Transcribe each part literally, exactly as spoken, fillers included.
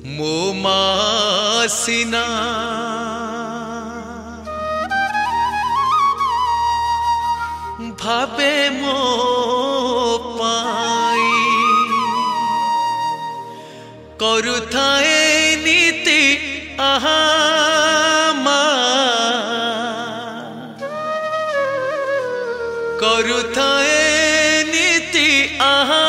ମୋ ମା ସିନା ଭାବେ ମୋ ପାଇଁ କରୁଥାଏ ନୀତି ଆହା ମା କରୁଥାଏ ନୀତି ଆହା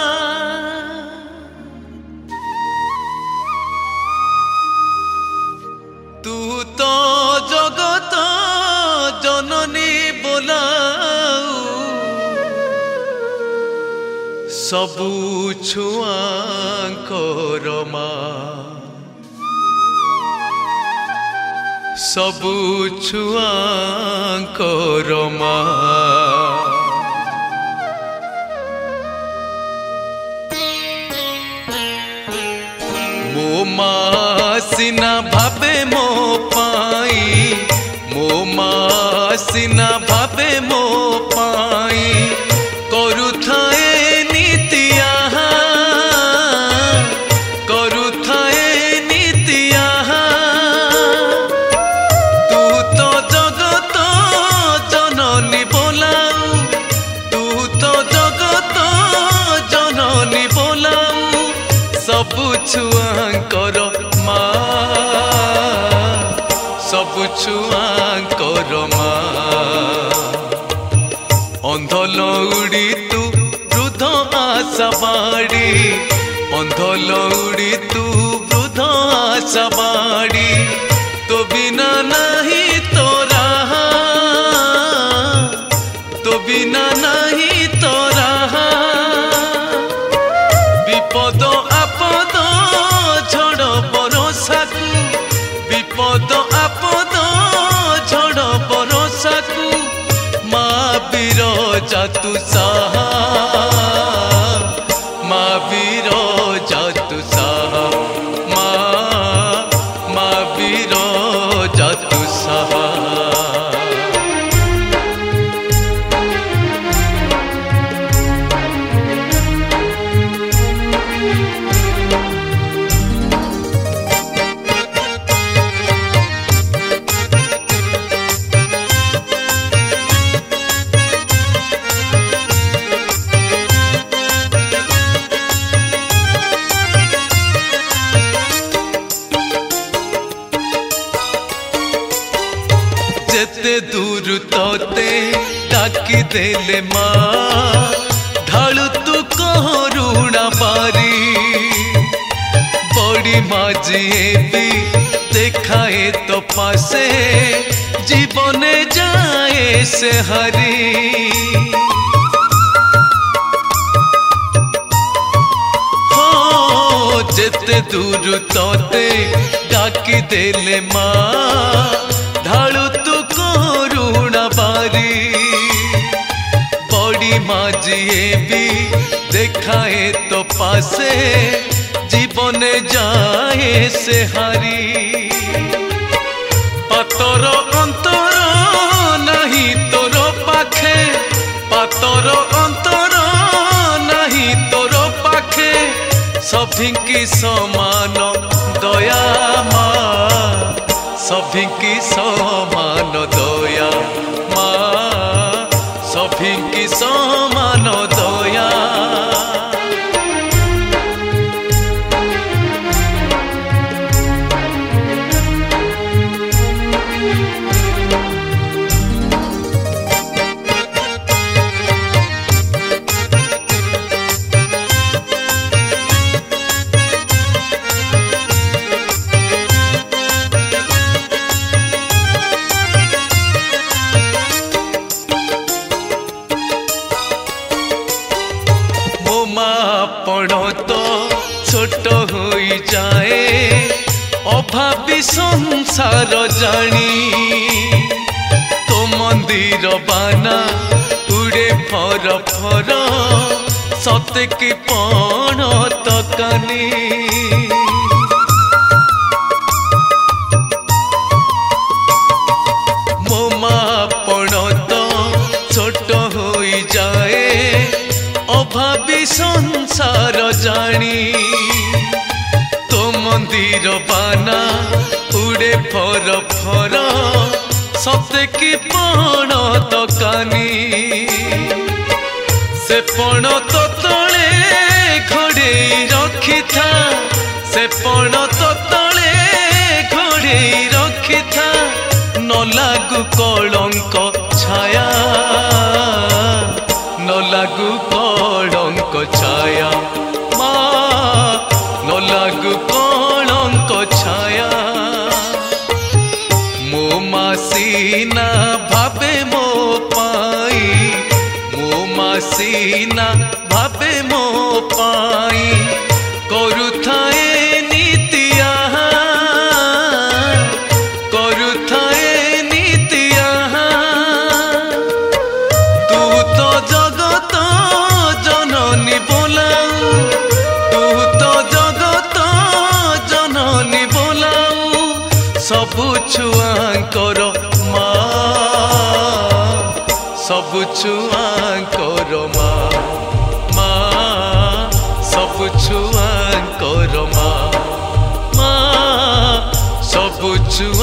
तू तो जगत जननी बोलाऊ सबु छुआंकर मा सबु छुआंकर मा मो मा सिना भावे मो पाई मो मा सिना भावे मो पाई करुथाए नीति आहा करुथाए नीति आहा तू तो जगत जननी बोलाऊ तू तो जगत जननी बोलाऊ सबु छुआंकर मा सबु छुआंकर मा अंध लौड़ी तू वृद्ध आशा बाड़ी अंध लौड़ी तू वृद्ध आशा बाड़ी तो बिना नहीं तोरा तो बिना नहीं तोरा विपद आपद झड़ बरसाकू विपद आपद झड़ बरसाकू मा बिरजा तू साहा मा बिरजा तू साहा मा मा बिरजा तू साहा जेते दूर तोते डाकी देले मा ढालू तू करुणा बारी बड़ी माजिए भी देखाए तो पासे जीवने जाए से हरी हो जेते दूर तोते डाकी देले मा ढालू तू करुणा बारी बड़ी माजिए भी देखाए तो पासे जीवने जाए से हारी पातर अंतर नहीं तोर पाखे पातर अंतर नहीं तोर पाखे सभिंकी समान दया मा सभिंकी समान दया मा सभिंकी समान दया आपण तो छोट हो जाए अभावी संसार जानी तो मंदिर बाना उड़े फर फर सते की पण तकानी मो मा आपण तो छोट हो जाए अभावी संसार जानी तो मंदिर नदीर बाना उड़े फर फर सते कि पण तकानी से पण तो तले घोड़े रखी था से पण तो तले घोड़े रखी था न लागू कलंक छाया न लागू कलंक छाया माँ न लागू कलंक छाया मो मासीना भावे मो पाई मो मासीना भावे मो पाई करुथाए नीतिया करुथाए नीतिया तू तो जगत जननी बोलाऊ तू तो जगत जननी बोलाऊ सबु छुआंकर माँ सबु छुआंकर माँ माँ सबु छुआंकर माँ माँ सबु छुआ